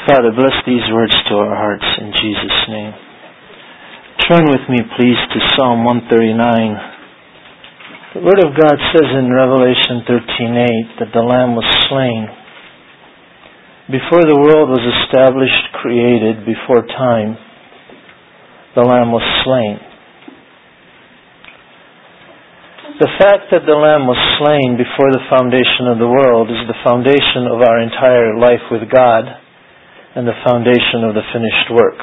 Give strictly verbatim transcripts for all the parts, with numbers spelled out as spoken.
Father, bless these words to our hearts in Jesus' name. Turn with me, please, to Psalm one thirty-nine. The Word of God says in Revelation thirteen eight that the Lamb was slain. Before the world was established, created, before time, the Lamb was slain. The fact that the Lamb was slain before the foundation of the world is the foundation of our entire life with God and the foundation of the finished work.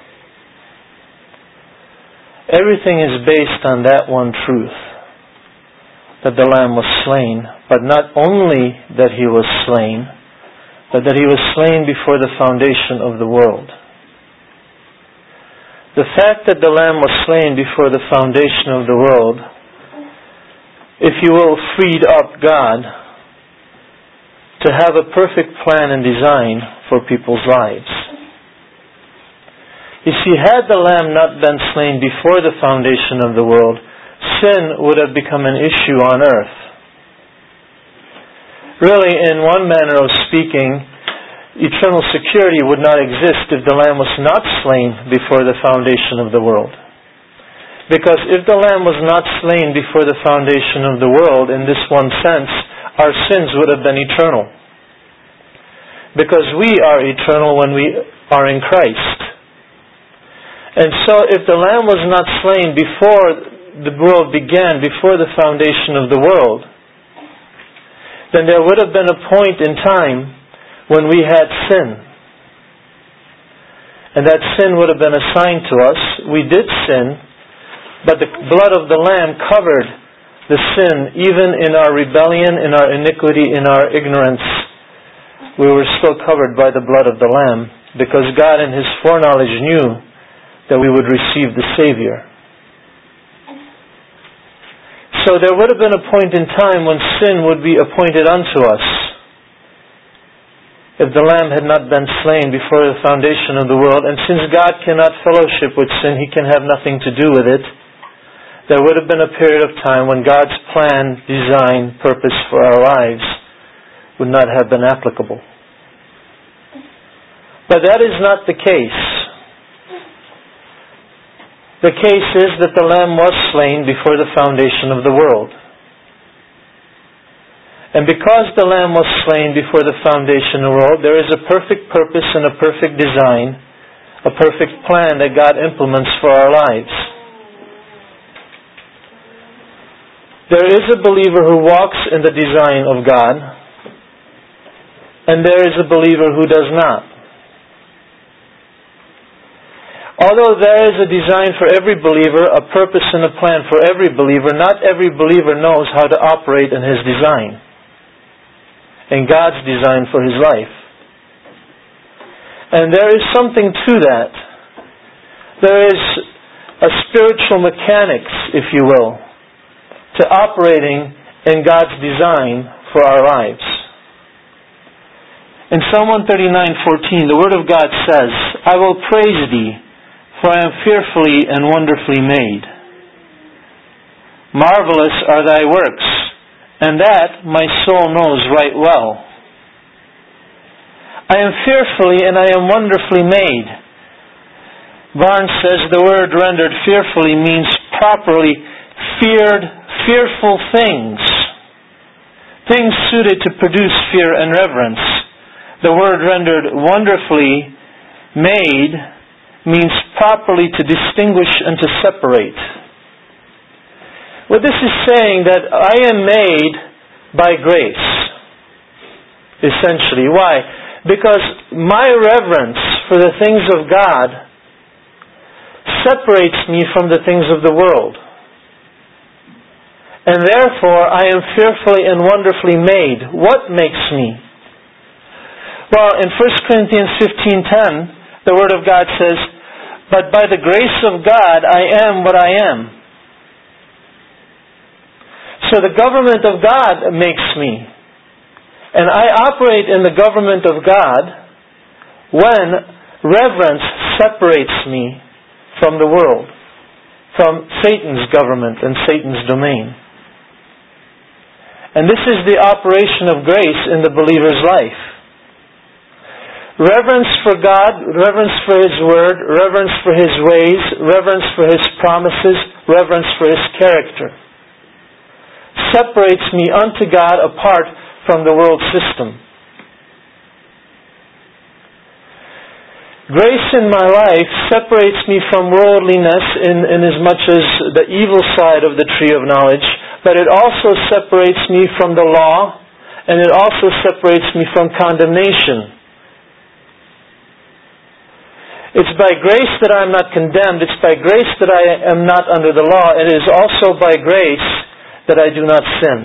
Everything is based on that one truth, that the Lamb was slain, but not only that He was slain, but that He was slain before the foundation of the world. The fact that the Lamb was slain before the foundation of the world, if you will, freed up God to have a perfect plan and design for people's lives. You see, had the Lamb not been slain before the foundation of the world, sin would have become an issue on earth. Really, in one manner of speaking, eternal security would not exist if the Lamb was not slain before the foundation of the world. Because if the Lamb was not slain before the foundation of the world, in this one sense, our sins would have been eternal. Because we are eternal when we are in Christ. And so if the Lamb was not slain before the world began, before the foundation of the world, then there would have been a point in time when we had sin. And that sin would have been assigned to us. We did sin, but the blood of the Lamb covered the sin, even in our rebellion, in our iniquity, in our ignorance. We were still covered by the blood of the Lamb, because God in His foreknowledge knew that we would receive the Savior. So there would have been a point in time when sin would be appointed unto us. If the Lamb had not been slain before the foundation of the world, and since God cannot fellowship with sin, He can have nothing to do with it, there would have been a period of time when God's plan, design, purpose for our lives would not have been applicable. But that is not the case. The case is that the Lamb was slain before the foundation of the world. And because the Lamb was slain before the foundation of the world, there is a perfect purpose and a perfect design, a perfect plan that God implements for our lives. There is a believer who walks in the design of God, and there is a believer who does not. Although there is a design for every believer, a purpose and a plan for every believer, not every believer knows how to operate in his design, in God's design for his life. And there is something to that. There is a spiritual mechanics, if you will, to operating in God's design for our lives. In Psalm one thirty-nine fourteen, the Word of God says, I will praise Thee, for I am fearfully and wonderfully made. Marvelous are Thy works, and that my soul knows right well. I am fearfully and I am wonderfully made. Barnes says the word rendered fearfully means properly feared, fearful things. Things suited to produce fear and reverence. The word rendered wonderfully made means properly to distinguish and to separate. What this is saying that I am made by grace, essentially. Why? Because my reverence for the things of God separates me from the things of the world. And therefore I am fearfully and wonderfully made. What makes me? Well, in First Corinthians fifteen ten, the Word of God says, but by the grace of God I am what I am. So the government of God makes me. And I operate in the government of God when reverence separates me from the world, from Satan's government and Satan's domain. And this is the operation of grace in the believer's life. Reverence for God, reverence for His Word, reverence for His ways, reverence for His promises, reverence for His character separates me unto God apart from the world system. Grace in my life separates me from worldliness in, in as much as the evil side of the tree of knowledge, but it also separates me from the law, and it also separates me from condemnation. It's by grace that I am not condemned. It's by grace that I am not under the law. It is also by grace that I do not sin.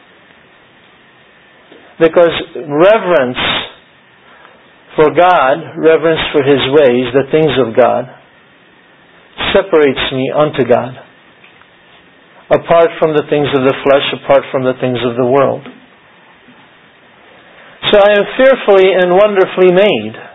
Because reverence for God, reverence for His ways, the things of God, separates me unto God, apart from the things of the flesh, apart from the things of the world. So I am fearfully and wonderfully made.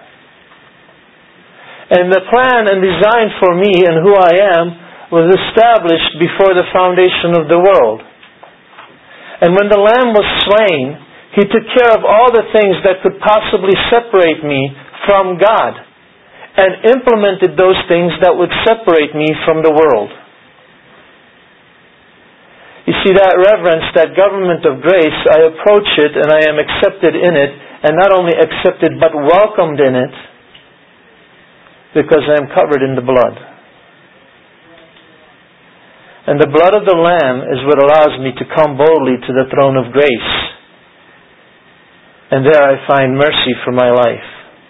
And the plan and design for me and who I am was established before the foundation of the world. And when the Lamb was slain, He took care of all the things that could possibly separate me from God, and implemented those things that would separate me from the world. You see, that reverence, that government of grace, I approach it and I am accepted in it, and not only accepted but welcomed in it, because I am covered in the blood. And the blood of the Lamb is what allows me to come boldly to the throne of grace. And there I find mercy for my life.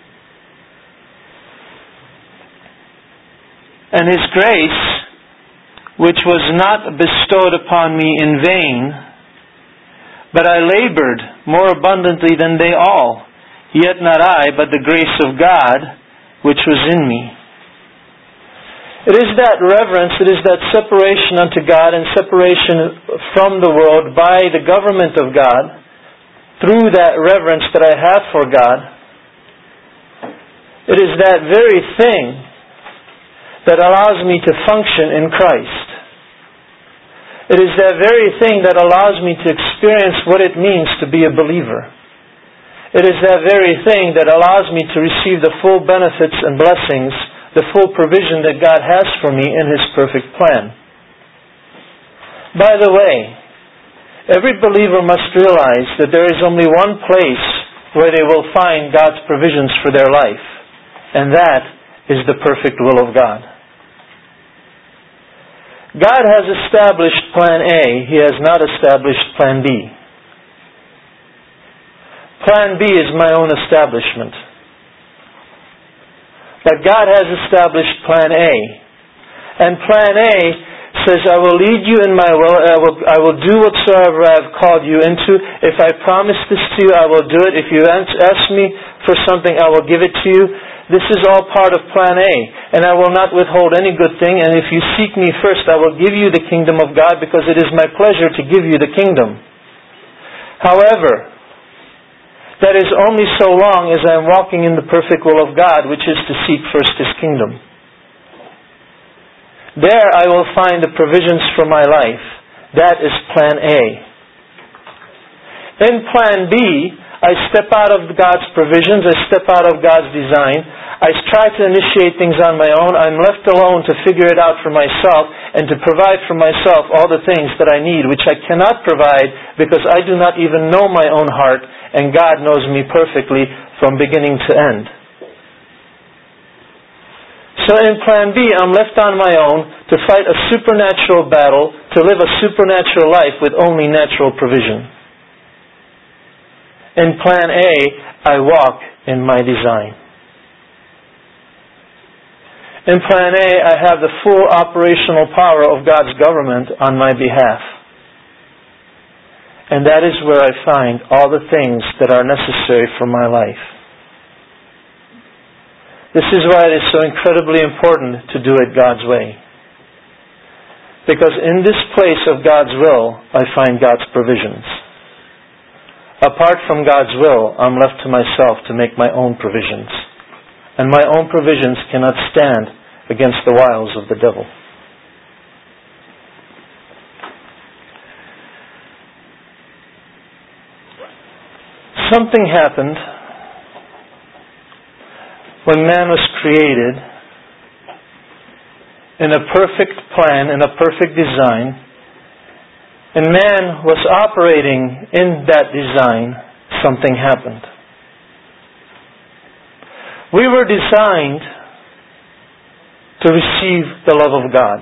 And His grace, which was not bestowed upon me in vain, but I labored more abundantly than they all, yet not I, but the grace of God, which was in me. It is that reverence, it is that separation unto God and separation from the world by the government of God, through that reverence that I have for God. It is that very thing that allows me to function in Christ. It is that very thing that allows me to experience what it means to be a believer. It is that very thing that allows me to receive the full benefits and blessings, the full provision that God has for me in His perfect plan. By the way, every believer must realize that there is only one place where they will find God's provisions for their life, and that is the perfect will of God. God has established plan A, He has not established plan B. Plan B is my own establishment. But God has established plan A. And plan A says, I will lead you in my will, I will, I will do whatsoever I have called you into. If I promise this to you, I will do it. If you ask me for something, I will give it to you. This is all part of plan A. And I will not withhold any good thing. And if you seek me first, I will give you the kingdom of God, because it is my pleasure to give you the kingdom. However, that is only so long as I am walking in the perfect will of God, which is to seek first His kingdom. There I will find the provisions for my life. That is plan A. In plan B, I step out of God's provisions, I step out of God's design, I try to initiate things on my own, I'm left alone to figure it out for myself, and to provide for myself all the things that I need, which I cannot provide because I do not even know my own heart, and God knows me perfectly from beginning to end. So in plan B, I'm left on my own to fight a supernatural battle, to live a supernatural life with only natural provision. In plan A, I walk in my design. In plan A, I have the full operational power of God's government on my behalf. And that is where I find all the things that are necessary for my life. This is why it is so incredibly important to do it God's way. Because in this place of God's will, I find God's provisions. Apart from God's will, I'm left to myself to make my own provisions. And my own provisions cannot stand against the wiles of the devil. Something happened when man was created in a perfect plan, in a perfect design, and man was operating in that design, something happened. We were designed to receive the love of God.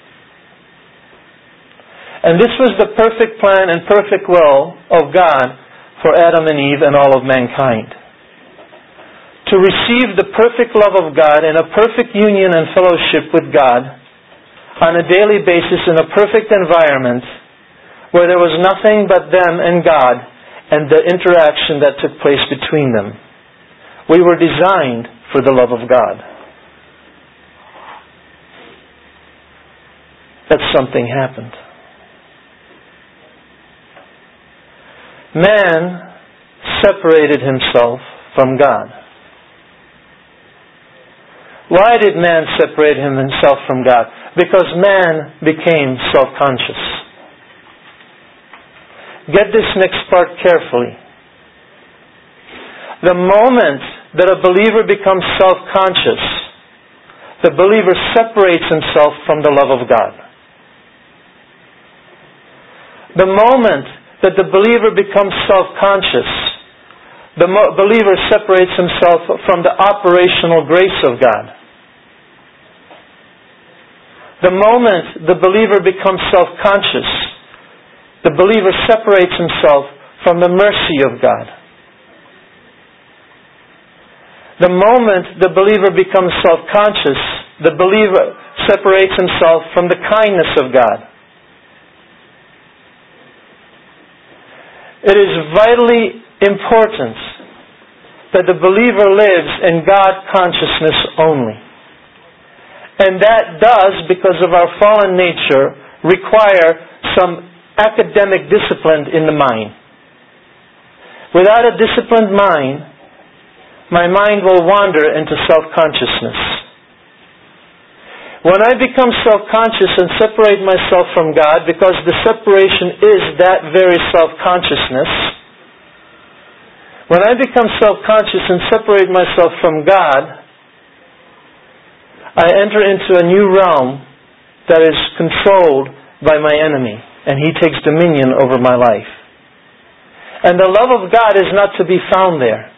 And this was the perfect plan and perfect will of God for Adam and Eve and all of mankind. To receive the perfect love of God in a perfect union and fellowship with God on a daily basis in a perfect environment where there was nothing but them and God and the interaction that took place between them. We were designed for the love of God. But something happened. Man separated himself from God. Why did man separate himself from God? Because man became self-conscious. Get this next part carefully. The moment that a believer becomes self-conscious, the believer separates himself from the love of God. The moment that the believer becomes self-conscious, the believer separates himself from the operational grace of God. The moment the believer becomes self-conscious, the believer separates himself from the mercy of God. The moment the believer becomes self-conscious, the believer separates himself from the kindness of God. It is vitally important that the believer lives in God consciousness only. And that does, because of our fallen nature, require some academic discipline in the mind. Without a disciplined mind, my mind will wander into self-consciousness. When I become self-conscious and separate myself from God, because the separation is that very self-consciousness, when I become self-conscious and separate myself from God, I enter into a new realm that is controlled by my enemy, and he takes dominion over my life. And the love of God is not to be found there.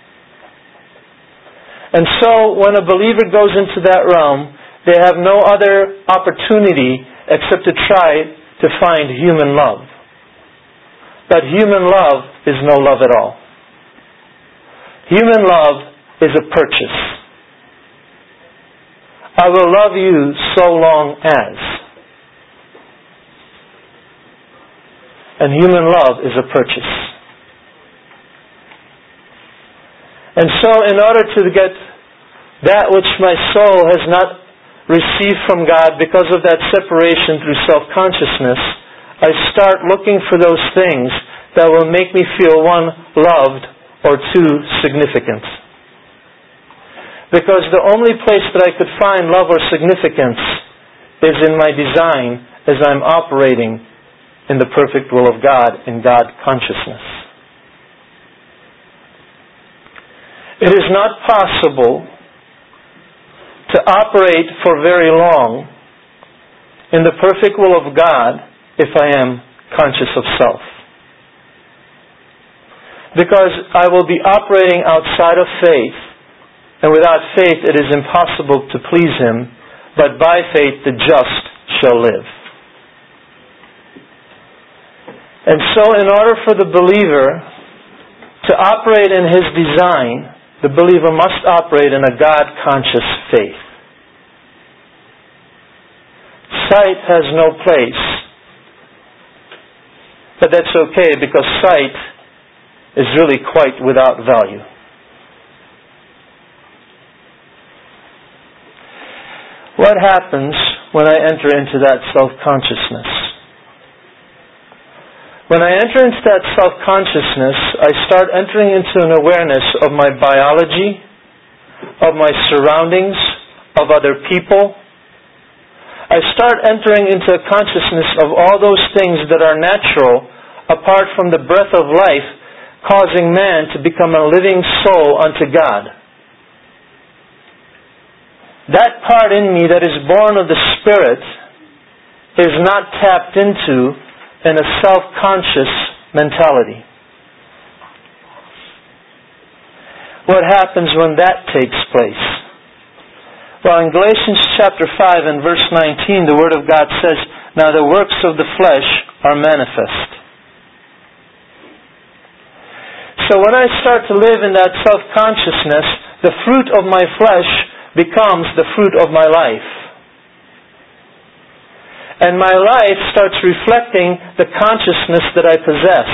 And so, when a believer goes into that realm, they have no other opportunity except to try to find human love. But human love is no love at all. Human love is a purchase. I will love you so long as. And human love is a purchase. And so in order to get that which my soul has not received from God because of that separation through self-consciousness, I start looking for those things that will make me feel, one, loved, or two, significant. Because the only place that I could find love or significance is in my design as I'm operating in the perfect will of God, in God consciousness. It is not possible to operate for very long in the perfect will of God if I am conscious of self. Because I will be operating outside of faith, and without faith it is impossible to please Him, but by faith the just shall live. And so in order for the believer to operate in his design, the believer must operate in a God-conscious faith. Sight has no place. But that's okay, because sight is really quite without value. What happens when I enter into that self-consciousness? When I enter into that self-consciousness, I start entering into an awareness of my biology, of my surroundings, of other people. I start entering into a consciousness of all those things that are natural, apart from the breath of life, causing man to become a living soul unto God. that part in me that is born of the Spirit is not tapped into in a self-conscious mentality. What happens when that takes place? Well, in Galatians chapter five and verse nineteen, the Word of God says, "Now the works of the flesh are manifest." So when I start to live in that self-consciousness, the fruit of my flesh becomes the fruit of my life. And my life starts reflecting the consciousness that I possess.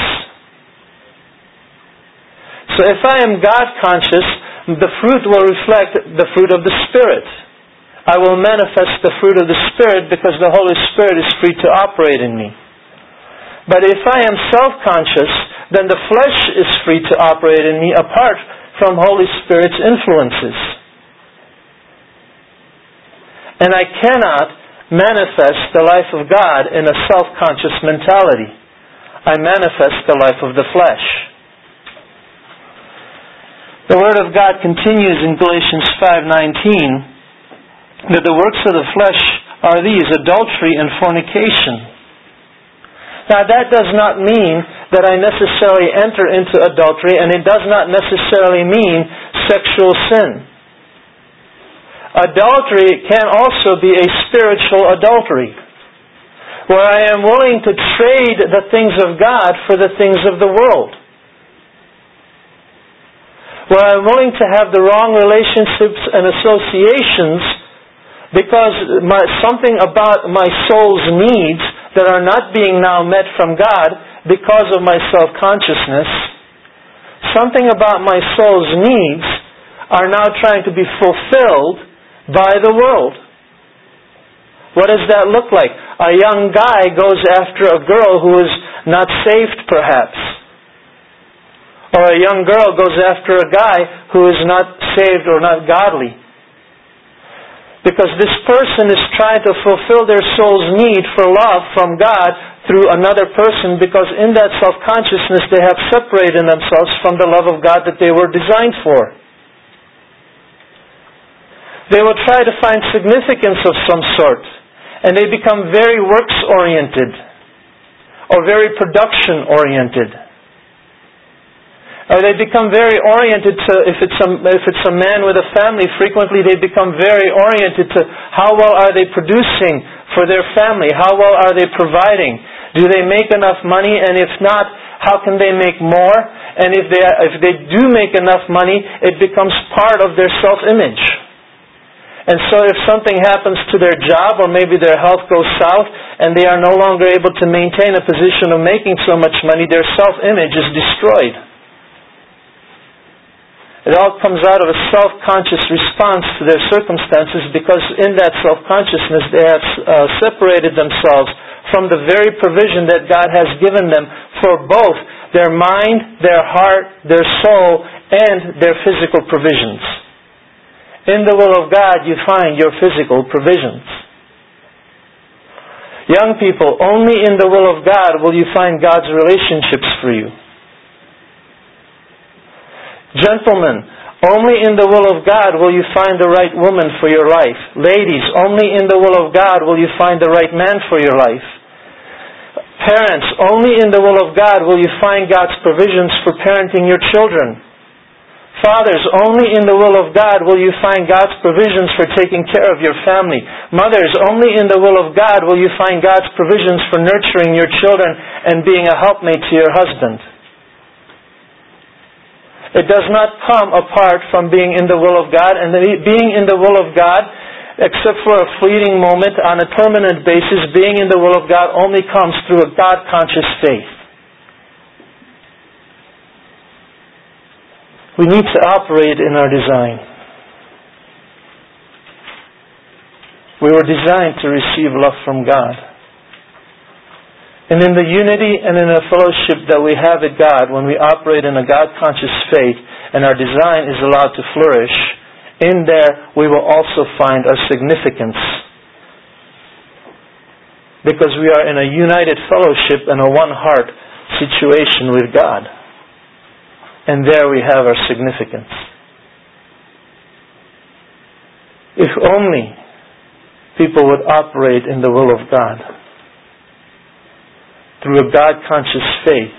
So if I am God-conscious, the fruit will reflect the fruit of the Spirit. I will manifest the fruit of the Spirit because the Holy Spirit is free to operate in me. But if I am self-conscious, then the flesh is free to operate in me apart from Holy Spirit's influences. And I cannot manifest the life of God in a self-conscious mentality. I manifest the life of the flesh. The Word of God continues in Galatians five nineteen that the works of the flesh are these: adultery and fornication. Now that does not mean that I necessarily enter into adultery, and it does not necessarily mean sexual sin. Adultery can also be a spiritual adultery, where I am willing to trade the things of God for the things of the world. Where I'm willing to have the wrong relationships and associations because my, something about my soul's needs that are not being now met from God because of my self-consciousness, something about my soul's needs are now trying to be fulfilled by the world. What does that look like? A young guy goes after a girl who is not saved, perhaps. Or a young girl goes after a guy who is not saved or not godly. Because this person is trying to fulfill their soul's need for love from God through another person, because in that self-consciousness they have separated themselves from the love of God that they were designed for. They will try to find significance of some sort, and they become very works-oriented or very production-oriented. Or they become very oriented to, if it's a, if it's a man with a family, frequently they become very oriented to how well are they producing for their family? How well are they providing? Do they make enough money? And if not, how can they make more? And if they, if they do make enough money, it becomes part of their self-image. And so if something happens to their job, or maybe their health goes south, and they are no longer able to maintain a position of making so much money, their self-image is destroyed. It all comes out of a self-conscious response to their circumstances, because in that self-consciousness they have uh, separated themselves from the very provision that God has given them for both their mind, their heart, their soul, and their physical provisions. In the will of God you find your physical provisions. Young people, only in the will of God will you find God's relationships for you. Gentlemen, only in the will of God will you find the right woman for your life. Ladies, only in the will of God will you find the right man for your life. Parents, only in the will of God will you find God's provisions for parenting your children. Fathers, only in the will of God will you find God's provisions for taking care of your family. Mothers, only in the will of God will you find God's provisions for nurturing your children and being a helpmate to your husband. It does not come apart from being in the will of God, and being in the will of God, except for a fleeting moment, on a permanent basis, being in the will of God only comes through a God-conscious faith. We need to operate in our design. We were designed to receive love from God. And in the unity and in the fellowship that we have with God, when we operate in a God-conscious faith and our design is allowed to flourish, in there we will also find our significance. Because we are in a united fellowship and a one-heart situation with God. And there we have our significance. If only people would operate in the will of God through a God-conscious faith,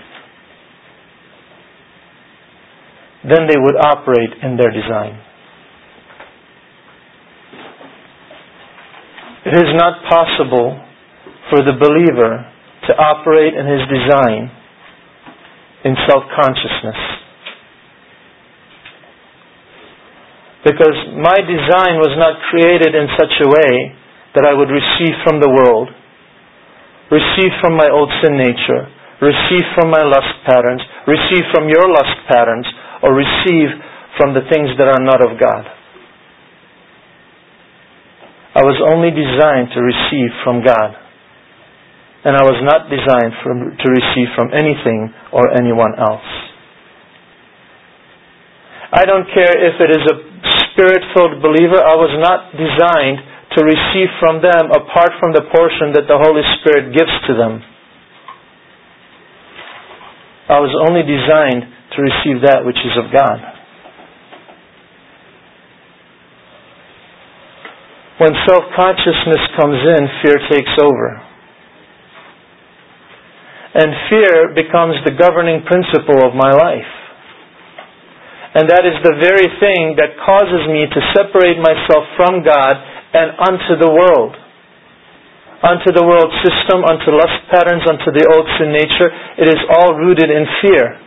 then they would operate in their design. It is not possible for the believer to operate in his design in self-consciousness. Because my design was not created in such a way that I would receive from the world, receive from my old sin nature, receive from my lust patterns, receive from your lust patterns, or receive from the things that are not of God. I was only designed to receive from God. And I was not designed for, to receive from anything or anyone else. I don't care if it is a Spirit-filled believer. I was not designed to receive from them apart from the portion that the Holy Spirit gives to them. I was only designed to receive that which is of God. When self-consciousness comes in, fear takes over. And fear becomes the governing principle of my life. And that is the very thing that causes me to separate myself from God and unto the world. Unto the world system, unto lust patterns, unto the old sin nature. It is all rooted in fear.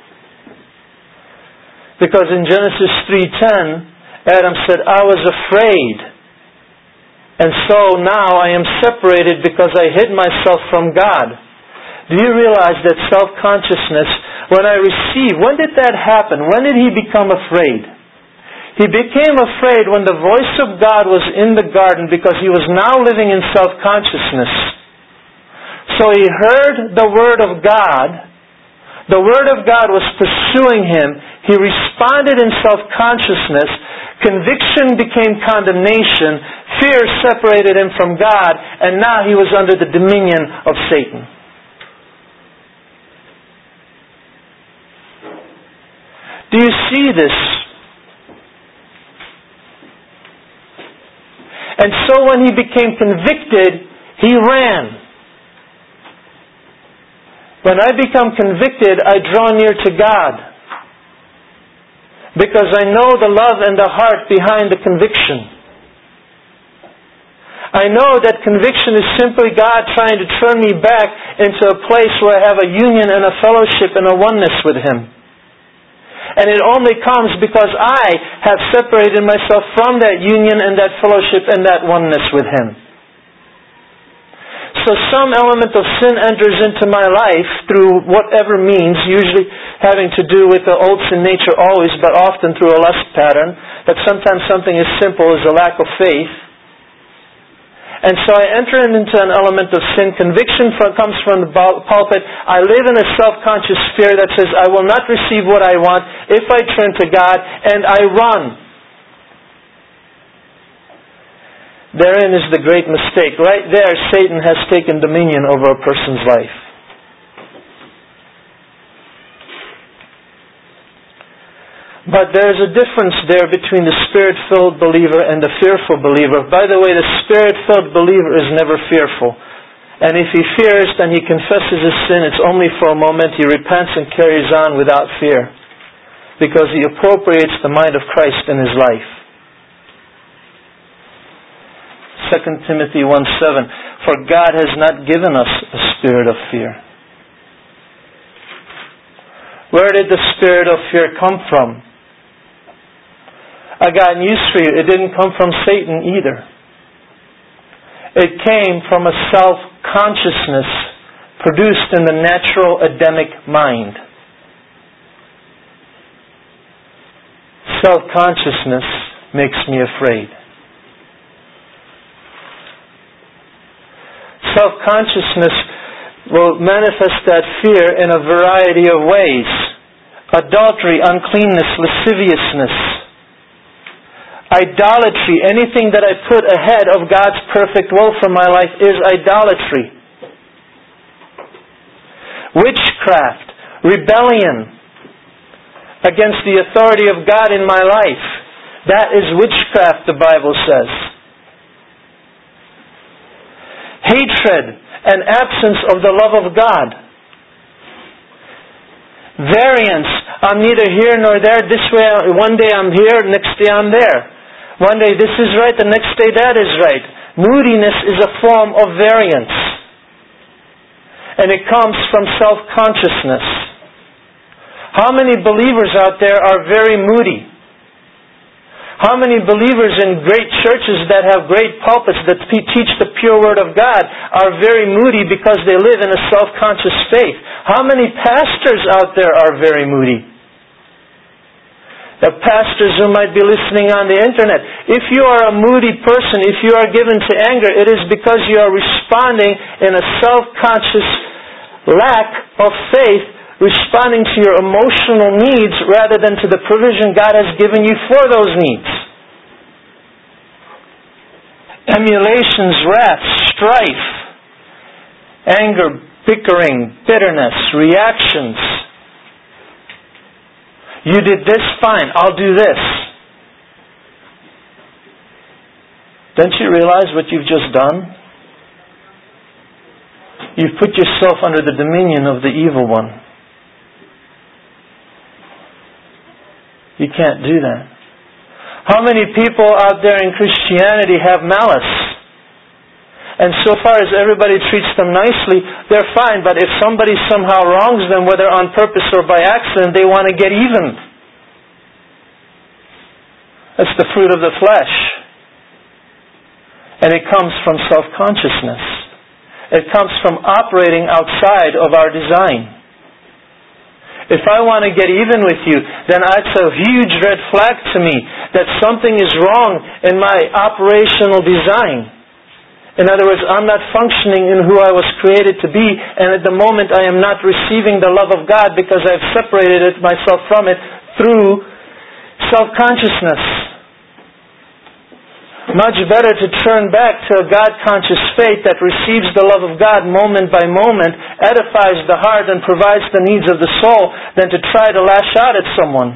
Because in Genesis three ten, Adam said, I was afraid. And so now I am separated because I hid myself from God. Do you realize that self-consciousness, when I receive, when did that happen? When did he become afraid? He became afraid when the voice of God was in the garden because he was now living in self-consciousness. So he heard the Word of God. The Word of God was pursuing him. He responded in self-consciousness. Conviction became condemnation. Fear separated him from God. And now he was under the dominion of Satan. Do you see this? And so when he became convicted, he ran. When I become convicted, I draw near to God. Because I know the love and the heart behind the conviction. I know that conviction is simply God trying to turn me back into a place where I have a union and a fellowship and a oneness with Him. And it only comes because I have separated myself from that union and that fellowship and that oneness with Him. So some element of sin enters into my life through whatever means, usually having to do with the old sin nature always, but often through a lust pattern, that sometimes something as simple as a lack of faith. And so I enter into an element of sin. Conviction from, comes from the pulpit. I live in a self-conscious fear that says, I will not receive what I want if I turn to God, and I run. Therein is the great mistake. Right there, Satan has taken dominion over a person's life. But there's a difference there between the Spirit-filled believer and the fearful believer. By the way, the Spirit-filled believer is never fearful. And if he fears, then he confesses his sin. It's only for a moment. He repents and carries on without fear. Because he appropriates the mind of Christ in his life. Second Timothy one seven, for God has not given us a spirit of fear. Where did the spirit of fear come from? I got news for you. It didn't come from Satan either. It came from a self-consciousness produced in the natural Adamic mind. Self-consciousness makes me afraid. Self-consciousness will manifest that fear in a variety of ways. Adultery, uncleanness, lasciviousness, idolatry. Anything that I put ahead of God's perfect will for my life is idolatry. Witchcraft, rebellion against the authority of God in my life. That is witchcraft, the Bible says. hatred and absence of the love of God. Variance. I'm neither here nor there. This way, one day I'm here, next day I'm there. One day this is right, the next day that is right. Moodiness is a form of variance. And it comes from self-consciousness. How many believers out there are very moody? How many believers in great churches that have great pulpits that teach the pure Word of God are very moody because they live in a self-conscious faith? How many pastors out there are very moody? The pastors who might be listening on the internet. If you are a moody person, if you are given to anger, it is because you are responding in a self-conscious lack of faith, responding to your emotional needs rather than to the provision God has given you for those needs. Emulations, wrath, strife, anger, bickering, bitterness, reactions. You did this, fine, I'll do this. Don't you realize what you've just done? You've put yourself under the dominion of the evil one. You can't do that. How many people out there in Christianity have malice? And so far as everybody treats them nicely, they're fine. But if somebody somehow wrongs them, whether on purpose or by accident, they want to get even. That's the fruit of the flesh. And it comes from self-consciousness. It comes from operating outside of our design. If I want to get even with you, then it's a huge red flag to me that something is wrong in my operational design. In other words, I'm not functioning in who I was created to be, and at the moment I am not receiving the love of God because I've separated myself from it through self-consciousness. Much better to turn back to a God-conscious faith that receives the love of God moment by moment, edifies the heart and provides the needs of the soul, than to try to lash out at someone.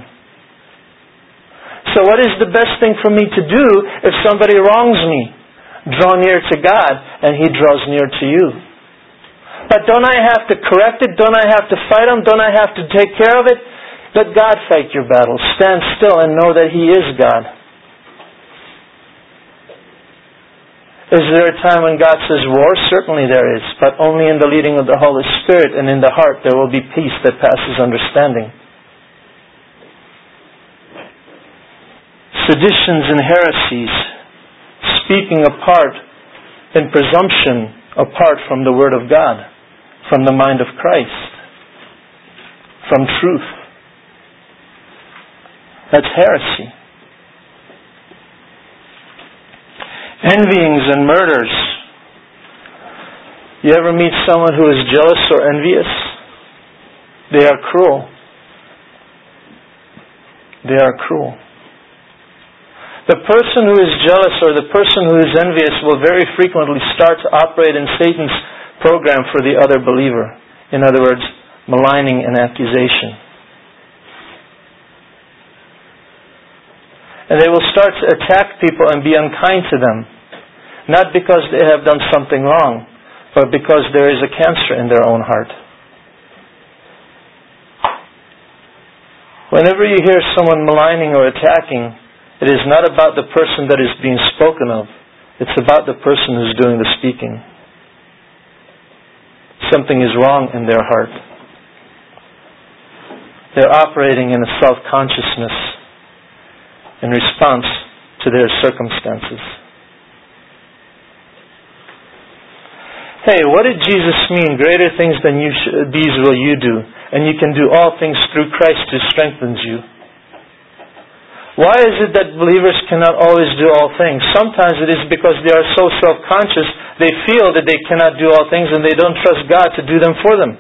So what is the best thing for me to do if somebody wrongs me? Draw near to God, and He draws near to you. But don't I have to correct it? Don't I have to fight them? Don't I have to take care of it? Let God fight your battles. Stand still and know that He is God. Is there a time when God says war? Certainly there is, but only in the leading of the Holy Spirit, and in the heart there will be peace that passes understanding. Seditions and heresies, speaking apart in presumption apart from the Word of God, from the mind of Christ, from truth. That's heresy. Envyings and murders. You ever meet someone who is jealous or envious? They are cruel. They are cruel. The person who is jealous or the person who is envious will very frequently start to operate in Satan's program for the other believer. In other words, maligning and accusation. And they will start to attack people and be unkind to them. Not because they have done something wrong, but because there is a cancer in their own heart. Whenever you hear someone maligning or attacking, it is not about the person that is being spoken of. It's about the person who's doing the speaking. Something is wrong in their heart. They're operating in a self-consciousness in response to their circumstances. Hey, what did Jesus mean? Greater things than you sh- these will you do, and you can do all things through Christ who strengthens you. Why is it that believers cannot always do all things? Sometimes it is because they are so self-conscious, they feel that they cannot do all things and they don't trust God to do them for them.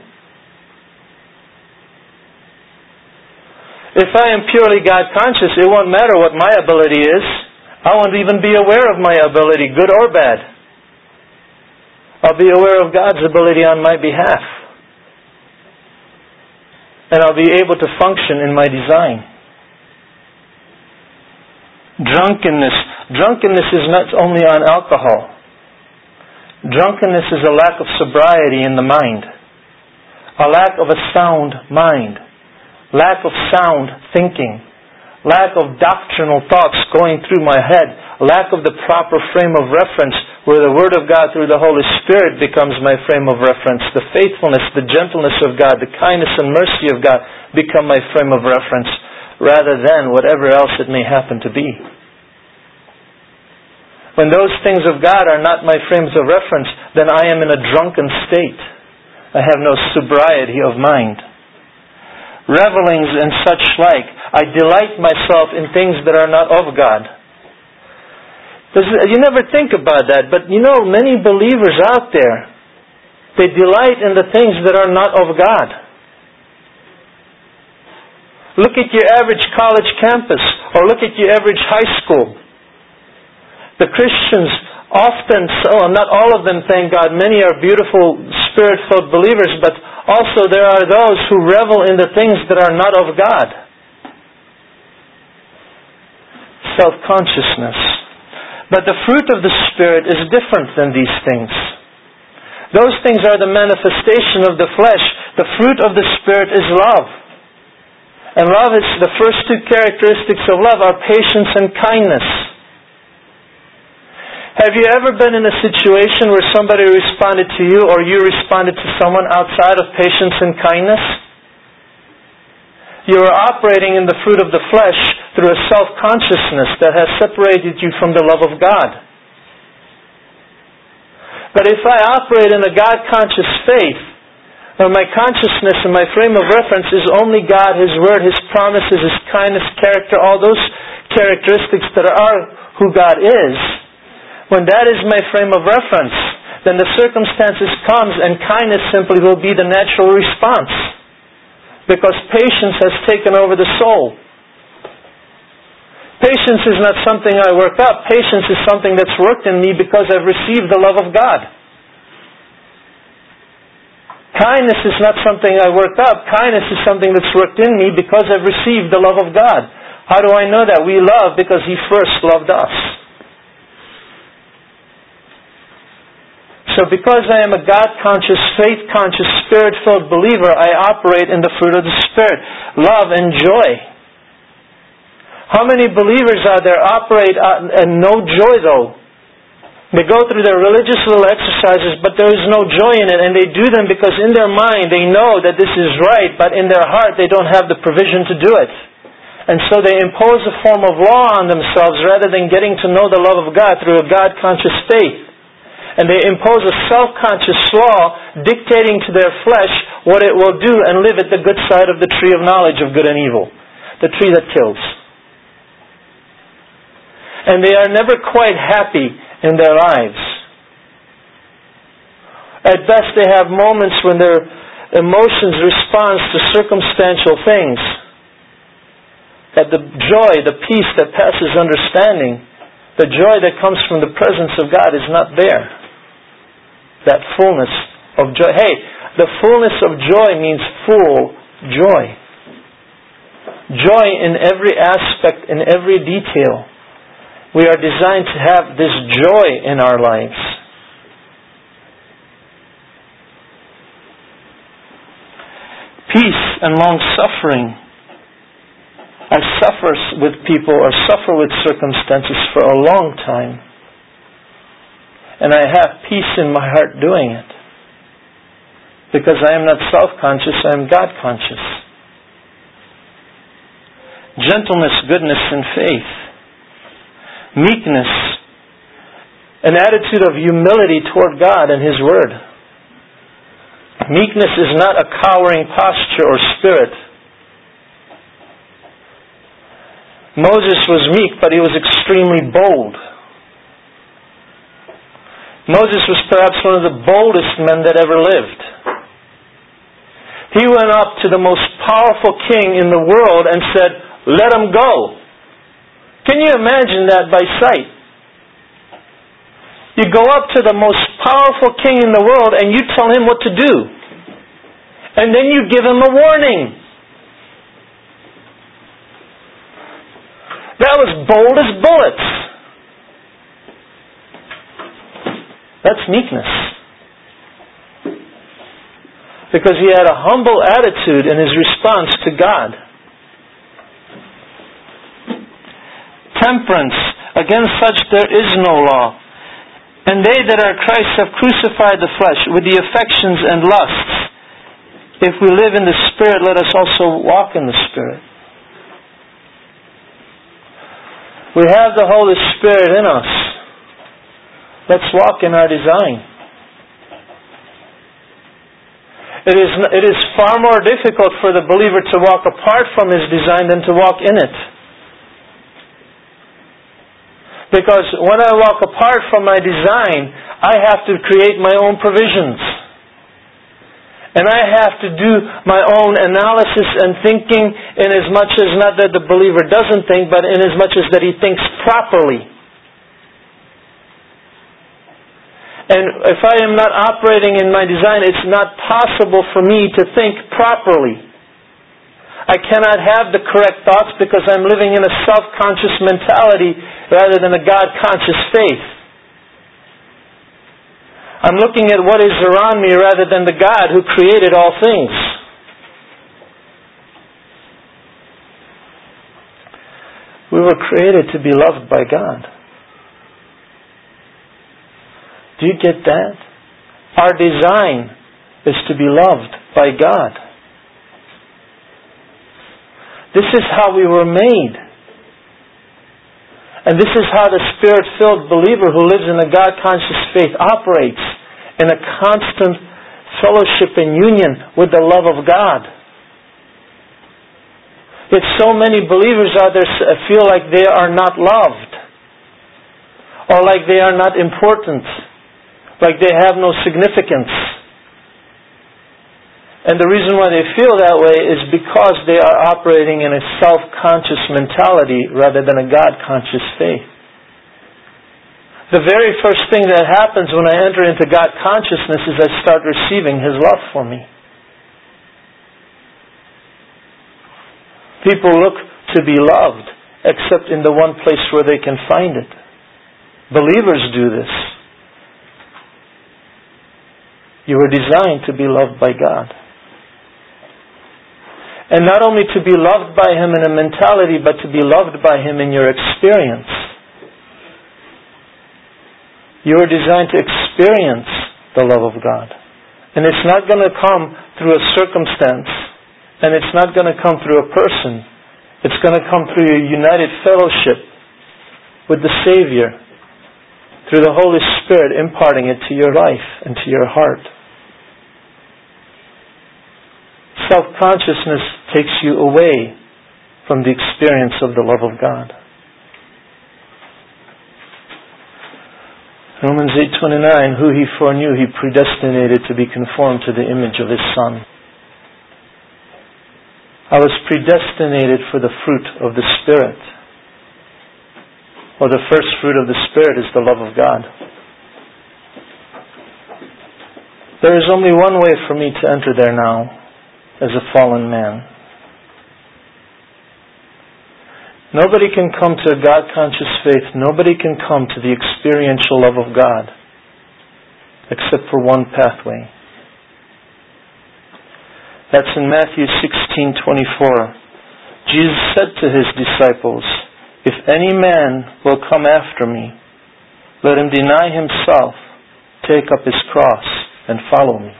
If I am purely God-conscious, it won't matter what my ability is. I won't even be aware of my ability, good or bad. I'll be aware of God's ability on my behalf. And I'll be able to function in my design. Drunkenness. Drunkenness is not only on alcohol. Drunkenness is a lack of sobriety in the mind, a lack of a sound mind, lack of sound thinking, lack of doctrinal thoughts going through my head, lack of the proper frame of reference where the Word of God through the Holy Spirit becomes my frame of reference. The faithfulness, the gentleness of God, the kindness and mercy of God become my frame of reference rather than whatever else it may happen to be. When those things of God are not my frames of reference, then I am in a drunken state. I have no sobriety of mind. Revelings and such like, I delight myself in things that are not of God. You never think about that, but you know, many believers out there, they delight in the things that are not of God. Look at your average college campus, or look at your average high school. The Christians often, so not all of them, thank God, many are beautiful, Spirit-filled believers, but also there are those who revel in the things that are not of God. Self-consciousness. But the fruit of the Spirit is different than these things. Those things are the manifestation of the flesh. The fruit of the Spirit is love. And love is, the first two characteristics of love are patience and kindness. Have you ever been in a situation where somebody responded to you or you responded to someone outside of patience and kindness? You are operating in the fruit of the flesh through a self-consciousness that has separated you from the love of God. But if I operate in a God-conscious faith, where my consciousness and my frame of reference is only God, His Word, His promises, His kindness, character, all those characteristics that are who God is, when that is my frame of reference, then the circumstances comes and kindness simply will be the natural response. Because patience has taken over the soul. Patience is not something I work up. Patience is something that's worked in me because I've received the love of God. Kindness is not something I work up. Kindness is something that's worked in me because I've received the love of God. How do I know that? We love because He first loved us. So because I am a God-conscious, faith-conscious, Spirit-filled believer, I operate in the fruit of the Spirit. Love and joy. How many believers out there operate and no joy though? They go through their religious little exercises, but there is no joy in it, and they do them because in their mind they know that this is right, but in their heart they don't have the provision to do it. And so they impose a form of law on themselves rather than getting to know the love of God through a God-conscious faith. And they impose a self-conscious law dictating to their flesh what it will do and live at the good side of the tree of knowledge of good and evil. The tree that kills. And they are never quite happy in their lives. At best they have moments when their emotions respond to circumstantial things. But the joy, the peace that passes understanding, the joy that comes from the presence of God is not there. That fullness of joy. Hey, the fullness of joy means full joy. Joy in every aspect, in every detail. We are designed to have this joy in our lives. Peace and long-suffering. I suffer with people or suffer with circumstances for a long time. And I have peace in my heart doing it. Because I am not self-conscious, I am God-conscious. Gentleness, goodness, and faith. Meekness. An attitude of humility toward God and His Word. Meekness is not a cowering posture or spirit. Moses was meek, but he was extremely bold. Moses was perhaps one of the boldest men that ever lived. He went up to the most powerful king in the world and said, "Let him go." Can you imagine that by sight? You go up to the most powerful king in the world and you tell him what to do. And then you give him a warning. That was bold as bullets. That's meekness. Because he had a humble attitude in his response to God. Temperance. Against such there is no law. And they that are Christ have crucified the flesh with the affections and lusts. If we live in the Spirit, let us also walk in the Spirit. We have the Holy Spirit in us. Let's walk in our design. It is, it is far more difficult for the believer to walk apart from his design than to walk in it. Because when I walk apart from my design, I have to create my own provisions. And I have to do my own analysis and thinking in as much as not that the believer doesn't think, but in as much as that he thinks properly. And if I am not operating in my design, it's not possible for me to think properly. I cannot have the correct thoughts because I'm living in a self-conscious mentality rather than a God-conscious faith. I'm looking at what is around me rather than the God who created all things. We were created to be loved by God. Do you get that? Our design is to be loved by God. This is how we were made. And this is how the Spirit-filled believer who lives in a God-conscious faith operates, in a constant fellowship and union with the love of God. Yet so many believers out there feel like they are not loved, or like they are not important, like they have no significance. And the reason why they feel that way is because they are operating in a self-conscious mentality rather than a God-conscious faith. The very first thing that happens when I enter into God consciousness is I start receiving His love for me. People look to be loved except in the one place where they can find it. Believers do this. You were designed to be loved by God. And not only to be loved by Him in a mentality, but to be loved by Him in your experience. You are designed to experience the love of God. And it's not going to come through a circumstance, and it's not going to come through a person. It's going to come through your united fellowship with the Savior, through the Holy Spirit imparting it to your life and to your heart. Self-consciousness takes you away from the experience of the love of God. Romans eight twenty-nine, who He foreknew, He predestinated to be conformed to the image of His Son. I was predestinated for the fruit of the Spirit. Or the first fruit of the Spirit is the love of God. There is only one way for me to enter there now, as a fallen man. Nobody can come to a God-conscious faith, nobody can come to the experiential love of God except for one pathway. That's in Matthew sixteen twenty-four. Jesus said to His disciples, "If any man will come after me, let him deny himself, take up his cross, and follow me.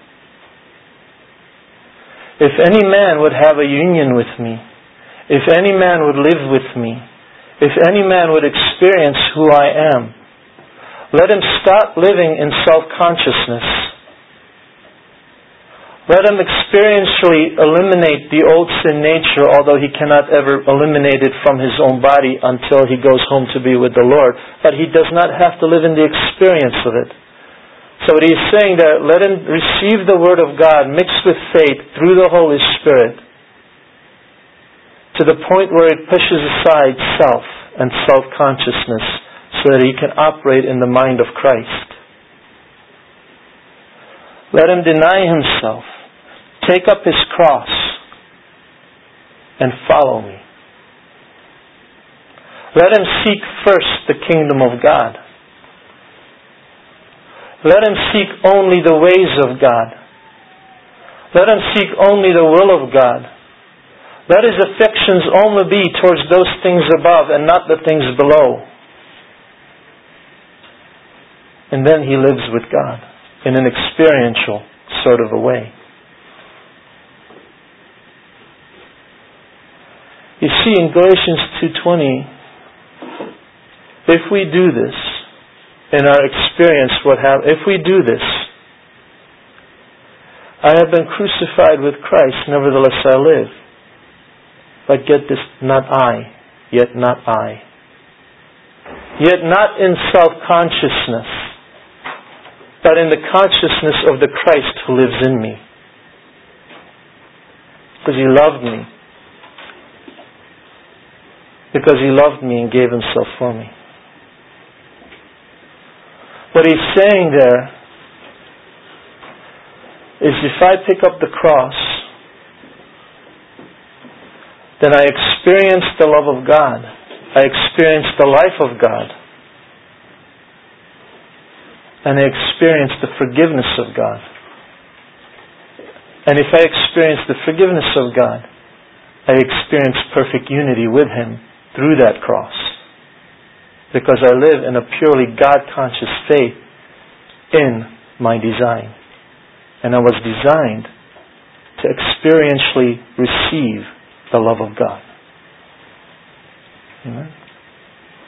If any man would have a union with me, if any man would live with me, if any man would experience who I am, let him stop living in self-consciousness. Let him experientially eliminate the old sin nature, although he cannot ever eliminate it from his own body until he goes home to be with the Lord. But he does not have to live in the experience of it. So what he's saying that let him receive the Word of God mixed with faith through the Holy Spirit to the point where it pushes aside self and self-consciousness so that he can operate in the mind of Christ. Let him deny himself, take up his cross, and follow me. Let him seek first the kingdom of God. Let him seek only the ways of God. Let him seek only the will of God. Let his affections only be towards those things above and not the things below. And then he lives with God in an experiential sort of a way. You see, in Galatians two twenty, if we do this, in our experience, what hap- if we do this, I have been crucified with Christ, nevertheless I live. But get this, not I, yet not I. Yet not in self-consciousness, but in the consciousness of the Christ who lives in me. Because He loved me. Because He loved me and gave Himself for me. What He's saying there is, if I pick up the cross, then I experience the love of God. I experience the life of God. And I experience the forgiveness of God. And if I experience the forgiveness of God, I experience perfect unity with Him through that cross. Because I live in a purely God-conscious faith in my design. And I was designed to experientially receive the love of God. Amen.